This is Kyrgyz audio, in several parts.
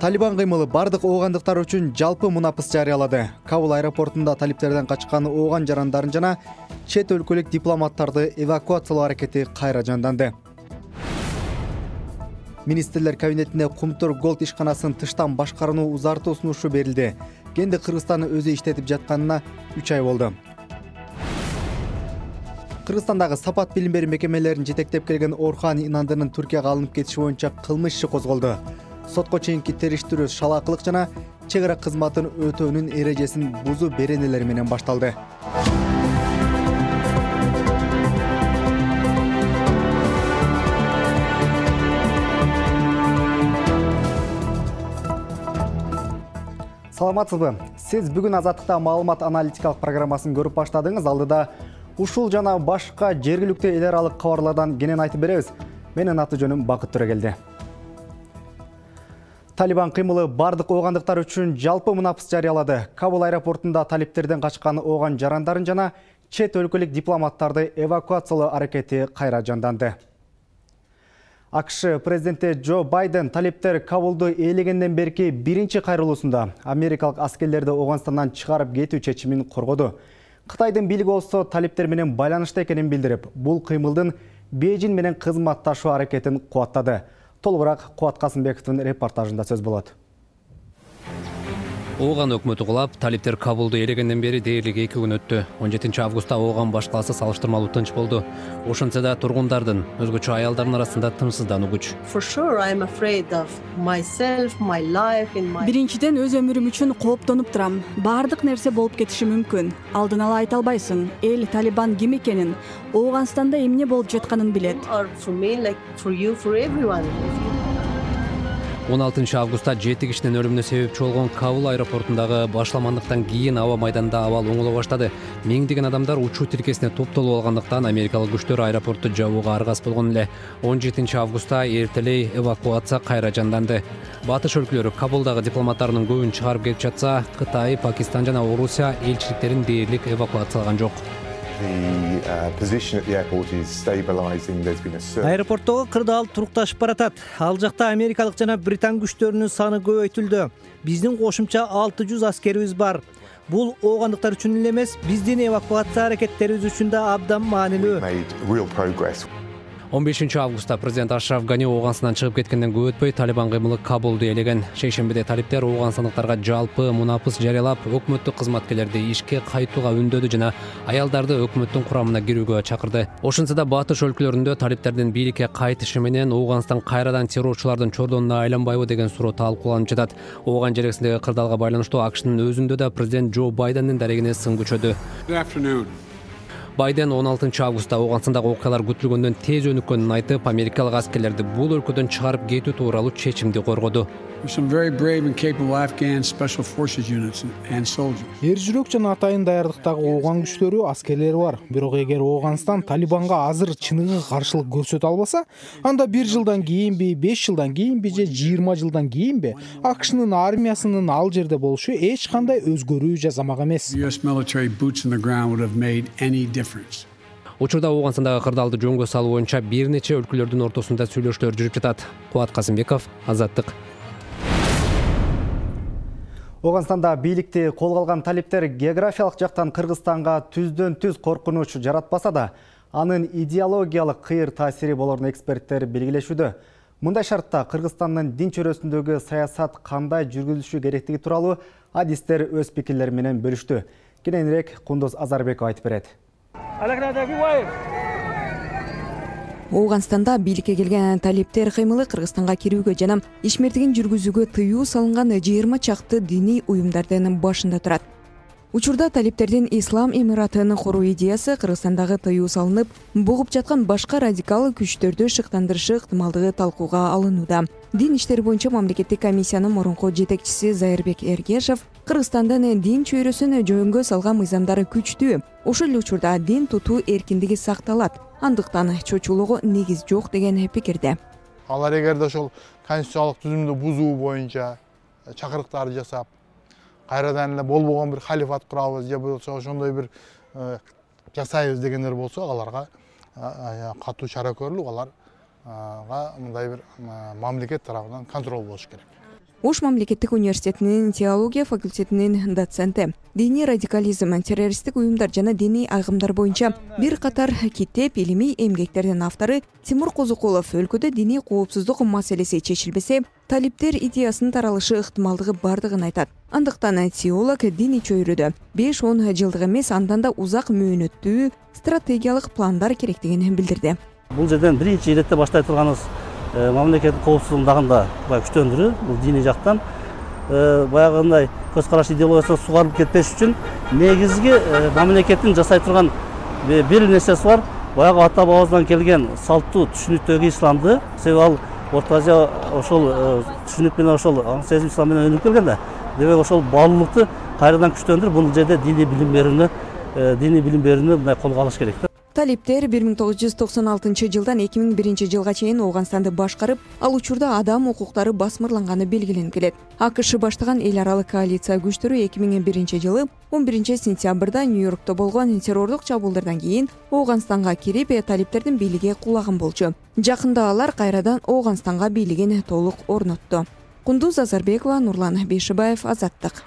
Талибан кыймылы бардык оогандыктар үчүн жалпы мунапыс жарыялады. Кабул аэропортунда талиптерден качкан ооган жарандарын жана чет өлкөлүк дипломаттарды эвакуациялоо аракети кайра жанданды. Министрлер кабинетине Кумтур Голд ишканасын тыштан башкарууну узартуу сунушу берилди. Кенди Кыргызстан өзү иштетип жатканына 3 ай болду. Кыргызстандагы сапат билим берүү мекемелерин жетектеп келген Орхан Инандынын Түркияга алынып кетиши боюнча кылмыш иши козголду. Сотко чейинки териштирүү шалаакылык жана чек ара кызматын өтөөнүн эрежесин бузуу беренелери менен башталды. Саламатсызбы? Сиз бүгүн Азаттыкта маалымат аналитикалык программасын көрүп баштадыңыз. Алдыда ушул жана башка жергиликтүү эл аралык кабарлардан кенен айтып беребиз. Менин аты жөнүм Бакыт Төрөгелди. Талибан кыймылы бардык оогандыктар үчүн жалпы мунапыс жарыялады. Кабул аэропортунда талиптерден качкан ооган жарандарын жана чет өлкөлүк дипломаттарды эвакуациялоо аракети кайра жанданды. АКШ президенти Джо Байден талиптер Кабулду ээлегенден берки биринчи кайрылуусунда америкалык аскерлерди Ооганстандан чыгарып кетүү чечимин коргоду. Кытайдын бийлиги болсо талиптер менен байланышта экенин билдирип, бул кыймылдын Бейжин менен кызматташуу аракетин кубаттады. Толугураак Кубат Касымбековдун репортажында сөз болот. Ооган өкмөтү кулап, талиптер Кабулду ээлегенден бери дээрлик 2 күн өттү. 17 августта Ооган башкаласы салыштырмалуу тынч болду. Ошентсе да тургундардын, өзгөчө аялдардын арасында тынчсыздануу күч. Биринчиден өз өмүрүм үчүн кооптонуп турам. Бардык нерсе болуп кетиши мүмкүн. Алдын ала айта албайсың. Эл Талибан ким экенин, Ооганстанда эмне болуп жатканын билет. 16 августта 7 кишинин өлүмүнө себепчи болгон Кабул аэропортундагы башламандыктан кийин аба майданында абал оңоло баштады. Миңдеген адамдар учуу тилкесине топтолуп алгандыктан америкалык күчтөр аэропортту жабууга аргасыз болгон эле. 17 августта эртелей эвакуация кайра жанданды. Батыш өлкөлөрү Кабулдагы дипломаттарынын көбүн чыгарып кетип жатса, Кытай, Пакистан жана Орусия элчиликтерин дээрлик эвакуациялаган жок. Аэропорттогу кырдаал турукташып баратат. Ал жакта америкалык жана британ күчтөрүнүн саны көбөйтүлдү. Биздин кошумча 600 аскерибиз бар. Бул оогандыктар үчүн эле эмес, биздин эвакуация аракеттерибиз үчүн да абдан маанилүү. 15 августта президент Ашраф Гани Ооганстандан чыгып кеткенден көп өтпөй Талибан кыймылы Кабулду ээлеген. Шейшембиде талиптер ооганстандыктарга жалпы мунапыс жарыялап, өкмөттүк кызматкерлерди ишке кайтууга үндөдү жана аялдарды өкмөттүн курамына кирүүгө чакырды. Ошентсе да батыш өлкөлөрүндө талиптердин бийликке кайтышы менен Ооганстан кайрадан террорчулардын чордонуна айланбайбы деген суроо талкууланып жатат. Ооган жересиндеги кырдаалга байланыштуу АКШнын өзүндө да президент Джо Байдендин дарегине сын күчөдү. Байден 16 августта Ооганстандагы окуялар күтүлгөндөн тез өнүккөнүн айтып, америкалык аскерлерди бул өлкөдөн чыгарып кетүү тууралуу чечимди коргоду. Эр жүрөк жана атайын даярдыктагы ооган күчтөрү, аскерлери бар. Бирок эгер Ооганстан Талибанга азыр чыныгы каршылык көрсөтө албаса, анда 1 жылдан кийинби, 5 жылдан кийинби же 20 жылдан кийинби АКШнын армиясынын ал жерде болушу эч кандай өзгөрүү жасамак эмес. Учурда Ооганстандагы кырдаалды жөнгө салуу боюнча бир нече өлкөлөрдүн ортосунда сүйлөшүүлөр жүрүп жатат. Кубат Касымбеков, Азаттык. Ооганстанда бийликти колго алган талиптер географиялык жактан Кыргызстанга түздөн түз коркунуч жаратпаса да, анын идеологиялык кыйыр таасири болоруну эксперттер белгилешүүдө. Мындай шартта Кыргызстандын дин чөйрөсүндөгү саясат кандай жүргүзүлүшү керектиги тууралуу адистер өз пикирлери менен бөлүштү. Кененирээк Кундуз Азарбеков айтып берет. Ооганстанда бийликке келген талиптер кыймылы Кыргызстанга кирүүгө жана ишмердигин жүргүзүүгө тыюу салынган 20 чакты диний уюмдардын башында турат. Учурда талиптердин Ислам Эмиратын куруу идеясы Кыргызстандагы тыюу салынып, бугуп жаткан башка радикал күчтөрдү шыктандырышы ыктымалдыгы талкууга алынууда. Дин иштери боюнча мамлекеттик комиссиянын мурунку жетекчиси Зайырбек Эргешев Кыргызстандын дин чөйрөсүн жөнгө салган мыйзамдары күчтүү. Ошол эле учурда дин тутуу эркиндиги сакталат. Андыктан чочулууга негиз жок деген пикирде. Алар эгерде ошол конституциялык түзүмдү бузуу боюнча чакырыктарды жасап, кайрадан эле болбогон бир халифат курабыз же болбосо ошондой бир жасайбыз дегендер болсо, аларга катуу чара көрүлүп, аларга мындай бир мамлекет тарабынан контроль болуш керек. Ош мамлекеттик университетинин теология факультетинин доценти. Диний радикализм, террористтик уюмдар жана диний агымдар боюнча бир катар китеп, илимий эмгектердин автору Тимур Козукулов өлкөдө диний коопсуздук маселеси чечилбесе, талиптер идеясынын таралышы ыктымалдыгы бардыгын айтат. Андыктан теолог диний чөйрөдө 5-10 жылдык эмес, андан да узак мөөнөттүү стратегиялык пландар керектигин билдирди. Бул жерден биринчи иретте баштай турганыбыз мамлекеттин коопсуздугун дагында күчтөндүрүү, бул диний жактан баягындай көз караш идеологиясы сугарылып кетпеш үчүн негизги мамлекеттин жасай турган бир нерсеси бар. Баягы ата бабабыздан келген салттуу түшүнүктөгү исламды, себеби ал Орто Азия ошол түшүнүк менен ошол сезим ислам менен өнүгүп келген да. Демек ошол баалуулукту кайрадан күчтөндүрүп, бул жерде диний билим берүүнү мындай колго алыш керек. Талиптер 1996 жылдан 2001 жылга чейин Ооганстанды башкарып, ал учурда адам укуктары басмырланганы белгиленип келет. АКШ баштаган эл аралык коалиция күчтөрү 2001 жылы 11 сентябрда Нью-Йоркто болгон террордук чабуулдардан кийин Ооганстанга кирип, талиптердин бийлиги кулаган болчу. Жакында алар кайрадан Ооганстанга бийлигин толук орнотту. Кундуз Азарбекова, Нурлан Бейшибаев, Азаттык.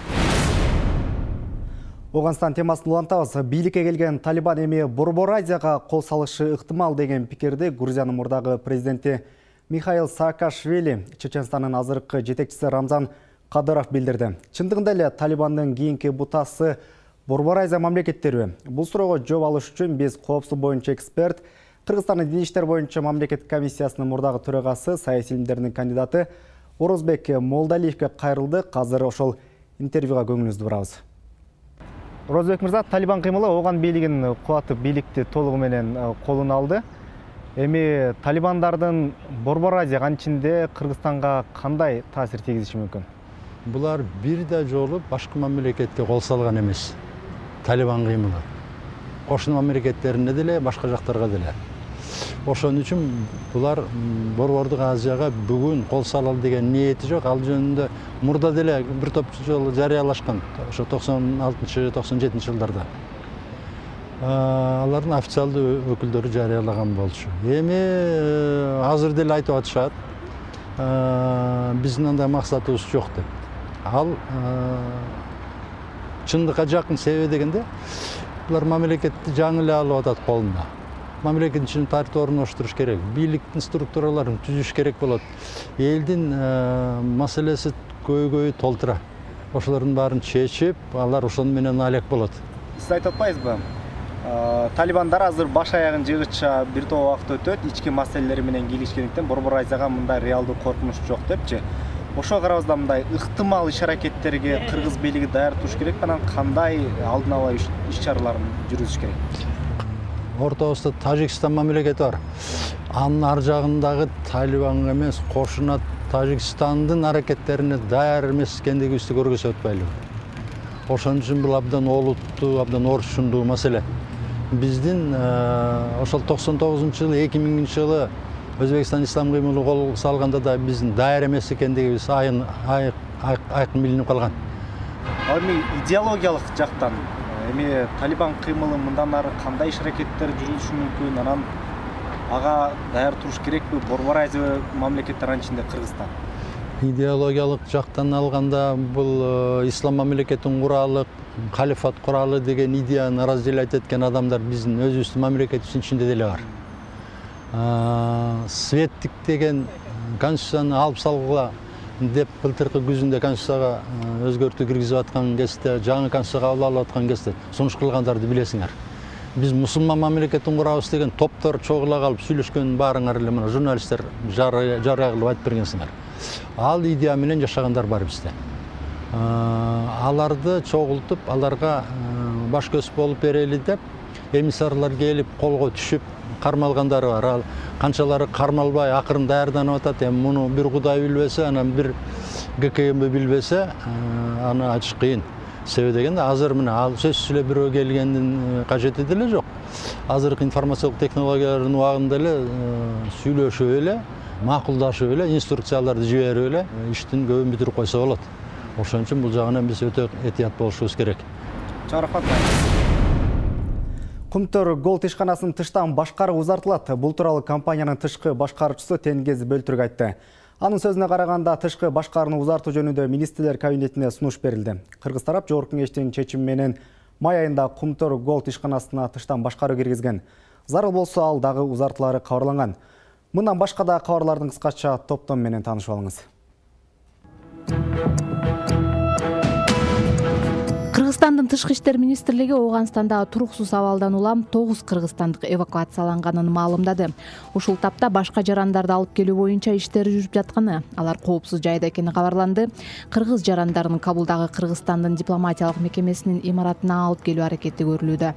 Ооганстан темасын улантабыз. Бийликке келген Талибан эми Борбор Азияга кол салышы ыктымал деген пикирди Грузиянын мурдагы президенти Михаил Саакашвили Чеченстандын азыркы жетекчиси Рамзан Кадыров билдирди. Чындыгында эле Талибандын кийинки бутасы Борбор Азия мамлекеттери? Бул суроого жооп алыш үчүн биз коопсуздук боюнча эксперт, Кыргызстандын диний иштер боюнча мамлекеттик комиссиясынын мурдагы төрагасы, саясий илимдердин кандидаты Орозбек Молдалиевке кайрылдык. Азыр ошол интервьюга көңүлүңүздү бурабыз. Орозбек мырза, Талибан кыймылы Ооган бийлигин кубатып, бийликти толугу менен колуна алды. Эми талибандардын Борбор Азия ичинде Кыргызстанга кандай таасир тийгизиши мүмкүн? Булар бир да жолу башка мамлекетке кол салган эмес. Талибан кыймылы кошуна мамлекеттерине деле, башка жактарга деле. Ошон үчүн булар Борбордук Азияга бүгүн кол салалы деген ниети жок. Ал жөнүндө мурда деле бир топ жолу жарыялашкан, ошо 96-97 жылдарда. Алардын официалдуу өкүлдөрү жарыялаган болчу. Эми азыр деле айтып атышат, биздин андай максатыбыз жок деп. Ал чындыкка жакын себеби дегенде, булар мамлекетти жаңы эле алып атат колуна. Мамлекеттин ичинде тартип орноштуруш керек, бийликтин структураларын түзүш керек болот. Элдин маселеси көйгөйү толтура. Ошолордун баарын чечип, алар ошону менен алек болот. Сиз айтып атпайсызбы? Талибандар азыр баш аягын жыгыча бир топ убакыт өтөт, ички маселелери менен кийлишкендиктен Борбор Азияга мындай реалдуу коркунуч жок депчи. Ошого карабызда мындай ыктымал иш-аракеттерге кыргыз бийлиги даяр туруш керек, анан кандай алдын ала иш-чараларын жүргүзүш керек? Ортобузда Тажикстан мамлекети бар. Анын ар жагындагы Талибанга эмес, кошуна Тажикстандын аракеттерине даяр эмес экендигибизди көргөзүп атпайлыбы. Ошон үчүн бул абдан олуттуу, абдан орчундуу маселе. Биздин ошол 99-жылы, 2000-жылы Өзбекстан ислам кыймылы кол салганда да биздин даяр эмес экендигибиз айкын билинип калган. Эми идеологиялык жактан эми Талибан кыймылы мындан ары кандай иш-аракеттер жүргүзүшү мүмкүн, анан ага даяр туруш керекпи Борбор Азия мамлекеттери ичинде Кыргызстан? Идеологиялык жактан алганда бул ислам мамлекетин куралы, халифат куралы деген идеяны разделять эткен адамдар биздин өзүбүздүн мамлекетибиздин ичинде деле бар. Светтик деген конституцияны алып салгыла деп былтыркы күзүндө конституцияга өзгөртүү киргизип аткан кезде, жаңы конституцияга кабыл алып аткан кезде сунуш кылгандарды билесиңер. Биз мусулман мамлекетин курабыз деген топтор чогула калып сүйлөшкөнүн баарыңар эле мына журналисттер жарыя кылып айтып бергенсиңер. Ал идея менен жашагандар бар бизде. Аларды чогултуп, аларга баш көз болуп берели деп эмиссарлар келип колго түшүп кармалгандары бар. Ал канчалары кармалбай акырын даярданып атат. Эми муну бир Кудай билбесе, анан бир ГКМ билбесе, аны ачыш кыйын. Себеби дегенде азыр мына ал сөзсүз эле бирөө келгендин кажети деле жок. Азыркы информациялык технологиялардын убагында эле сүйлөшүп эле, макулдашып эле, инструкцияларды жиберип эле иштин көбүн бүтүрүп койсо болот. Ошон үчүн бул жагынан биз өтө этият болушубуз керек. Чарапат. Кумтөр Голд ишканасынын тыштан башкаруу узартылат. Бул тууралуу компаниянын тышкы башкаруучусу Тенгиз Бөлтүрк айтты. Анын сөзүнө караганда тышкы башкарууну узартуу жөнүндө министрлер кабинетине сунуш берилди. Кыргыз тарап жогорку кеңештин чечими менен май айында Кумтор Голд ишканасына тыштан башкаруу киргизген. Зарыл болсо ал дагы узартылары кабарланган. Мындан башка да кабарлардын кыскача топтом менен таанышып алыңыз. Кыргызстандын тышкы иштер министрлиги Ооганстандагы туруксуз абалдан улам 9 кыргызстандык эвакуацияланганын маалымдады. Ушул тапта башка жарандарды алып келүү боюнча иштер жүрүп жатканы, алар коопсуз жайда экени кабарланды. Кыргыз жарандарын Кабулдагы Кыргызстандын дипломатиялык мекемесинин имаратына алып келүү аракети көрүлүүдө.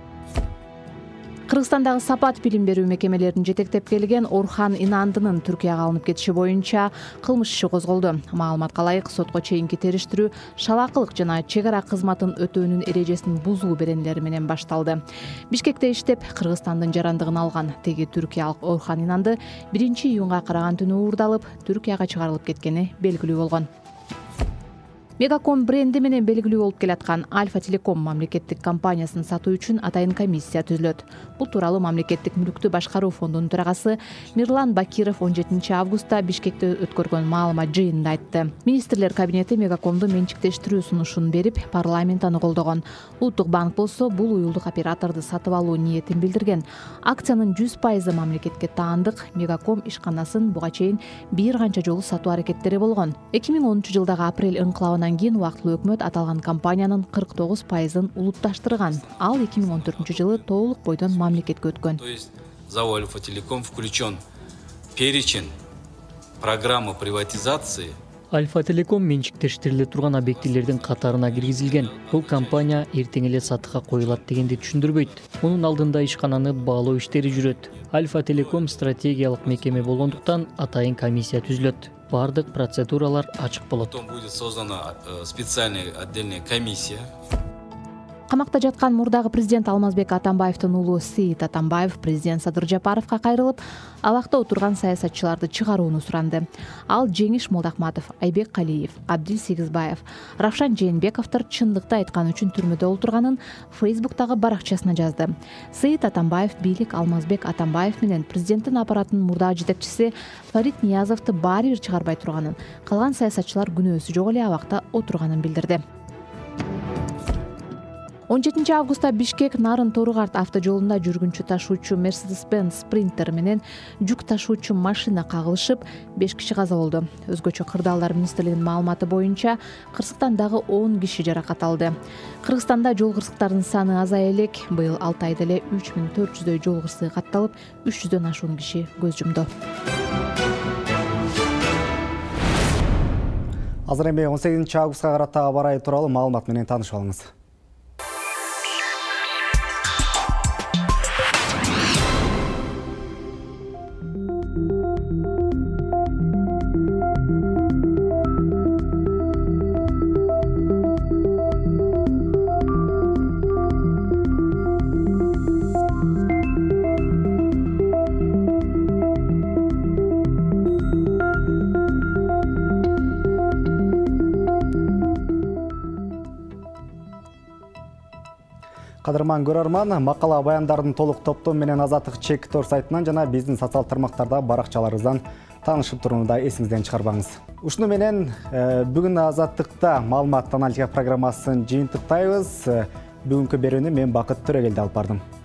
Кыргызстандагы Сапат билим берүү мекемелерин жетектеп келген Орхан Инандынын Түркияга алынып кетиши боюнча кылмыш иши козголду. Маалыматка ылайык, сотко чейинки териштирүү шалаакылык жана чек ара кызматын өтөөнүн эрежесин бузуу беренелери менен башталды. Бишкекте иштеп, Кыргызстандын жарандыгын алган теги түркиялык Орхан Инанды 1-июнга караган түнү уурдалып, Түркияга чыгарылып кеткени белгилүү болгон. Мегаком бренди менен белгилүү болуп келаткан Альфа Телеком мамлекеттик компаниясын сатуу үчүн атайын комиссия түзүлөт. Бул тууралуу мамлекеттик мүлктү башкаруу фондунун төрагасы Мирлан Бакиров 17 августта Бишкекте өткөргөн маалымат жыйынында айтты. Министрлер кабинети Мегакомду менчиктештирүү сунушун берип, парламент аны колдогон. Улуттук банк болсо бул уюлдук операторду сатып алуу ниетин билдирген. Акциянын 100% мамлекетке таандык. Мегаком ишканасын буга чейин бир канча жолу сатуу аракеттери болгон. 2010 жылдагы апрель ыңкылабынан кийин убактылуу өкмөт аталган компаниянын 49%-ын улутташтырган. Ал 2014 жылы толук бойдон мамлекетке өткөн. То есть ЗАО Альфа Телеком включен перечень программы приватизации. Альфа Телеком менчиктештириле турган объектилердин катарына киргизилген. Бул компания эртең эле сатыкка коюлат дегенди түшүндүрбөйт. Мунун алдында ишкананы баалоо иштери жүрөт. Альфа Телеком стратегиялык мекеме болгондуктан атайын комиссия түзүлөт. Бардык процедуралар ачык болот. Потом будет создана специальная отдельная комиссия. Камакта жаткан мурдагы президент Алмазбек Атамбаевдин уулу Сейит Атамбаев президент Садыр Жапаровго кайрылып, абакта отурган саясатчыларды чыгарууну суранды. Ал Жеңиш Молдахматов, Айбек Калиев, Абдил Сегизбаев, Равшан Жээнбековдор чындыкты айткан үчүн түрмөдө отурганын Фейсбуктагы баракчасына жазды. Сейит Атамбаев бийлик Алмазбек Атамбаев менен президенттин аппаратынын мурдагы жетекчиси Фарид Ниязовду баары бир чыгарбай турганын, калган саясатчылар күнөөсү жок эле абакта отурганын билдирди. 17 августта Бишкек Нарын Торугарт автожолунда жүргүнчү ташуучу Mercedes-Benz Sprinter менен жүк ташуучу машина кагылышып, 5 киши каза болду. Өзгөчө кырдаалдар министрлигинин маалыматы боюнча, кырсыктандагы 10 киши жаракат алды. Кыргызстанда жол кырсыктарынын саны азая элек. Быйыл 6 айда эле 3400дөй жол кырсыгы катталып, 300дөн ашуун киши көз жумду. Азыр эми 18 августка карата аба ырайы тууралуу маалымат менен таанышып алыңыз. Кадырман көрөрман, макала баяндардын толук топтом менен Азаттык Чек.Тор сайтынан жана биздин социал тармактарда баракчаларыбыздан таанышып турууну да эсиңизден чыгарбаңыз. Ушуну менен бүгүн Азаттыкта маалымат аналитика программасын жыйынтыктайбыз. Бүгүнкү берүүнү мен Бакыт Төрөгелди алып бардым.